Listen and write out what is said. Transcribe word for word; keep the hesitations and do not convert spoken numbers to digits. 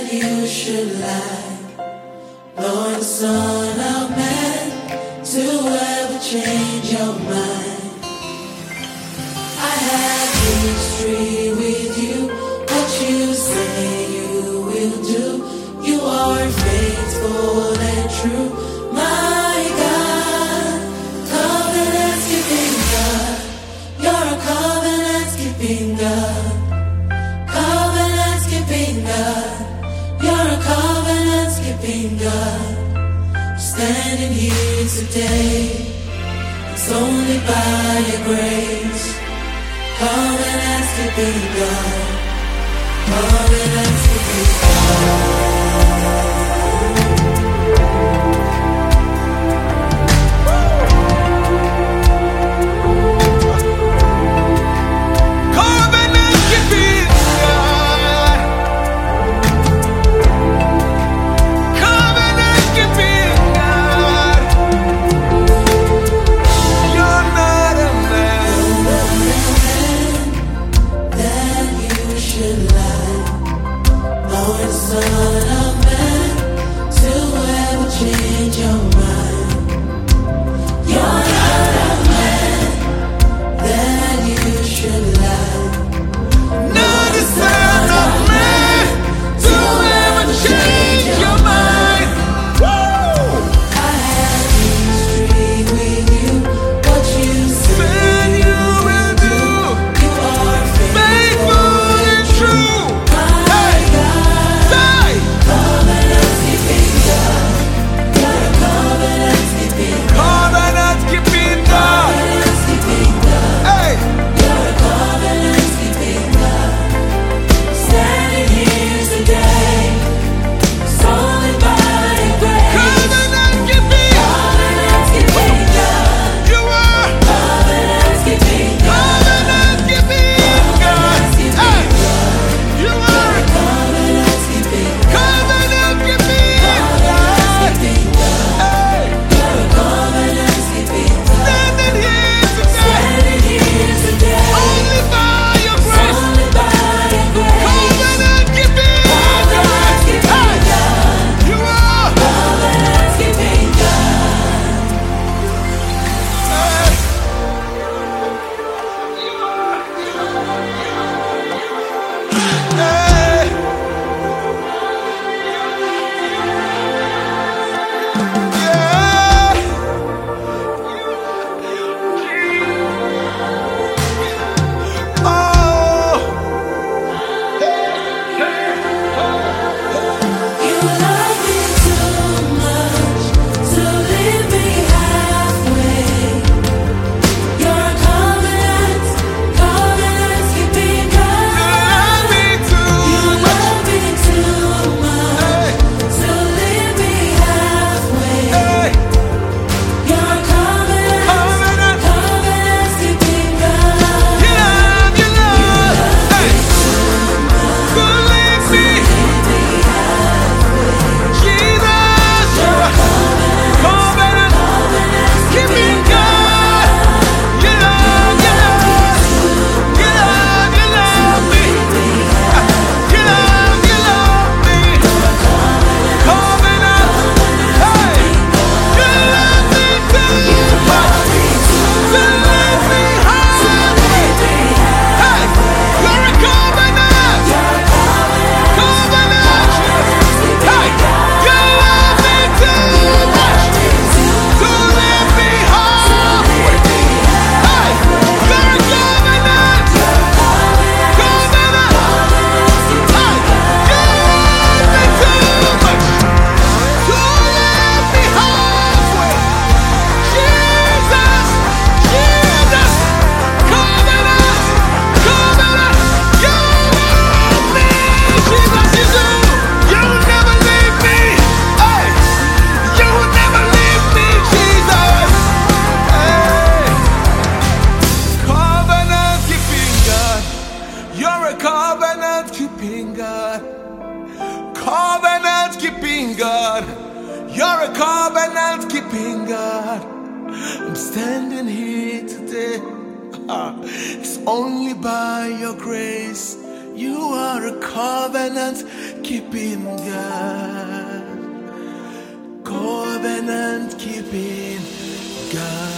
that you should lie, Lord, the Son of Man, to ever change your mind. I have history with you, what you say you will do. You are faithful and true, my God, covenant-keeping God. You're a covenant-keeping God, covenant-keeping God. You're a covenant-keeping God. Standing here today, it's only by your grace. Covenant-keeping God, covenant-keeping God. Covenant-keeping God, you're a covenant-keeping God. I'm standing here today. It's only by your grace, You are a covenant keeping God. Covenant keeping God.